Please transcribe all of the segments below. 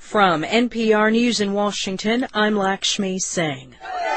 From NPR News in Washington, I'm Lakshmi Singh.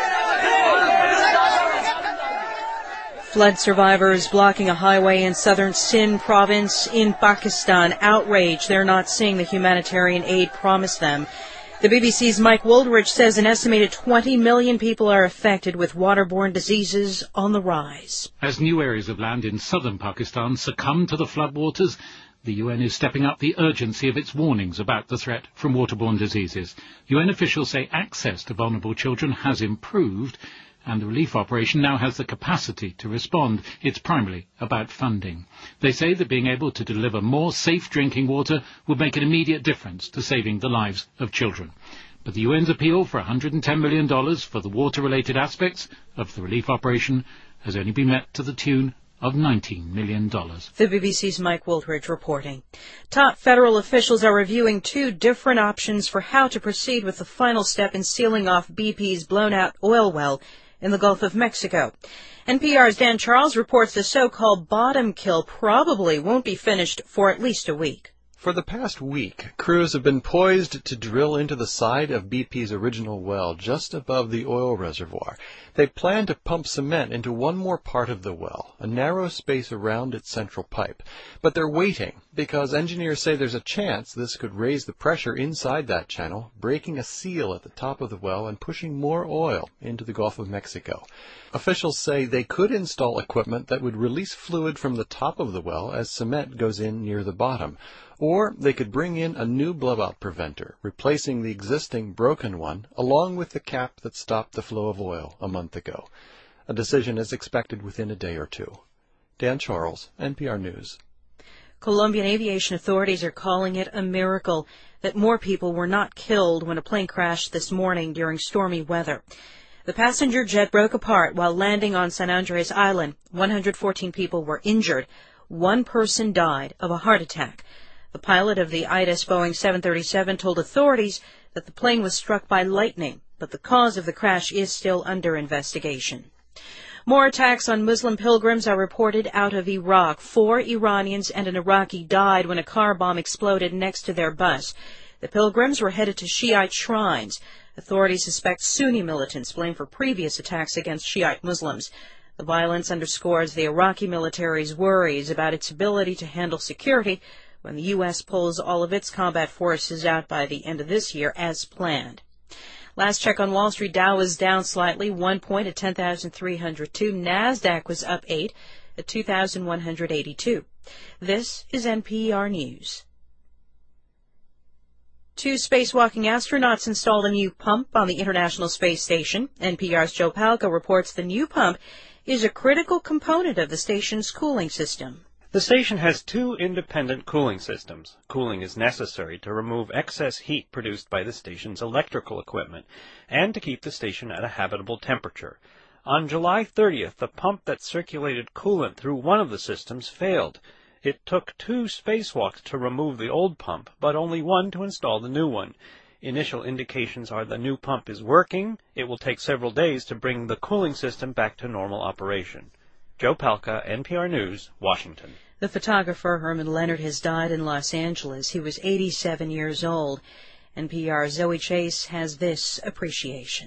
Flood survivors blocking a highway in southern Sindh province in Pakistan. Outraged they're not seeing the humanitarian aid promised them. The BBC's Mike Wooldridge says an estimated 20 million people are affected, with waterborne diseases on the rise. As new areas of land in southern Pakistan succumb to the floodwaters, the UN is stepping up the urgency of its warnings about the threat from waterborne diseases. UN officials say access to vulnerable children has improved, and the relief operation now has the capacity to respond. It's primarily about funding. They say that being able to deliver more safe drinking water would make an immediate difference to saving the lives of children. But the UN's appeal for $110 million for the water-related aspects of the relief operation has only been met to the tune of $19 million. The BBC's Mike Wooldridge reporting. Top federal officials are reviewing two different options for how to proceed with the final step in sealing off BP's blown-out oil well in the Gulf of Mexico. NPR's Dan Charles reports the so-called bottom kill probably won't be finished for at least a week. For the past week, crews have been poised to drill into the side of BP's original well just above the oil reservoir. They plan to pump cement into one more part of the well, a narrow space around its central pipe. But they're waiting because engineers say there's a chance this could raise the pressure inside that channel, breaking a seal at the top of the well and pushing more oil into the Gulf of Mexico. Officials say they could install equipment that would release fluid from the top of the well as cement goes in near the bottom. Or they could bring in a new blowout preventer, replacing the existing broken one, along with the cap that stopped the flow of oil a month ago. A decision is expected within a day or two. Dan Charles, NPR News. Colombian aviation authorities are calling it a miracle that more people were not killed when a plane crashed this morning during stormy weather. The passenger jet broke apart while landing on San Andres Island. 114 people were injured. One person died of a heart attack. The pilot of the IDIS Boeing 737 told authorities that the plane was struck by lightning, but the cause of the crash is still under investigation. More attacks on Muslim pilgrims are reported out of Iraq. 4 Iranians and an Iraqi died when a car bomb exploded next to their bus. The pilgrims were headed to Shiite shrines. Authorities suspect Sunni militants blamed for previous attacks against Shiite Muslims. The violence underscores the Iraqi military's worries about its ability to handle security when the U.S. pulls all of its combat forces out by the end of this year as planned. Last check on Wall Street, Dow was down slightly, 1 point at 10,302. NASDAQ was up 8 at 2,182. This is NPR News. 2 spacewalking astronauts installed a new pump on the International Space Station. NPR's Joe Palca reports the new pump is a critical component of the station's cooling system. The station has 2 independent cooling systems. Cooling is necessary to remove excess heat produced by the station's electrical equipment and to keep the station at a habitable temperature. On July 30th, the pump that circulated coolant through one of the systems failed. It took 2 spacewalks to remove the old pump, but only 1 to install the new one. Initial indications are the new pump is working. It will take several days to bring the cooling system back to normal operation. Joe Palca, NPR News, Washington. The photographer Herman Leonard has died in Los Angeles. He was 87 years old. NPR's Zoe Chase has this appreciation.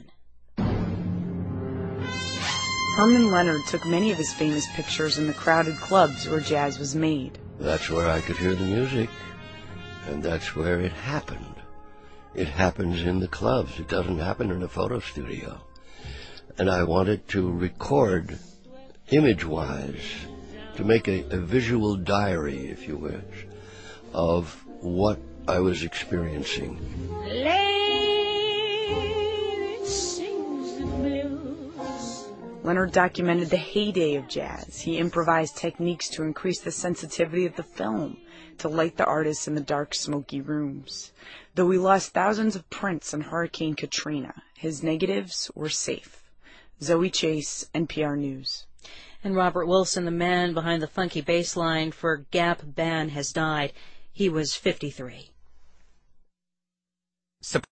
Herman Leonard took many of his famous pictures in the crowded clubs where jazz was made. That's where I could hear the music, and that's where it happened. It happens in the clubs. It doesn't happen in a photo studio. And I wanted to record image-wise, to make a visual diary, if you wish, of what I was experiencing. Leonard documented the heyday of jazz. He improvised techniques to increase the sensitivity of the film, to light the artists in the dark, smoky rooms. Though he lost thousands of prints in Hurricane Katrina, his negatives were safe. Zoe Chase, NPR News. And Robert Wilson, the man behind the funky bass line for Gap Band, has died. He was 53.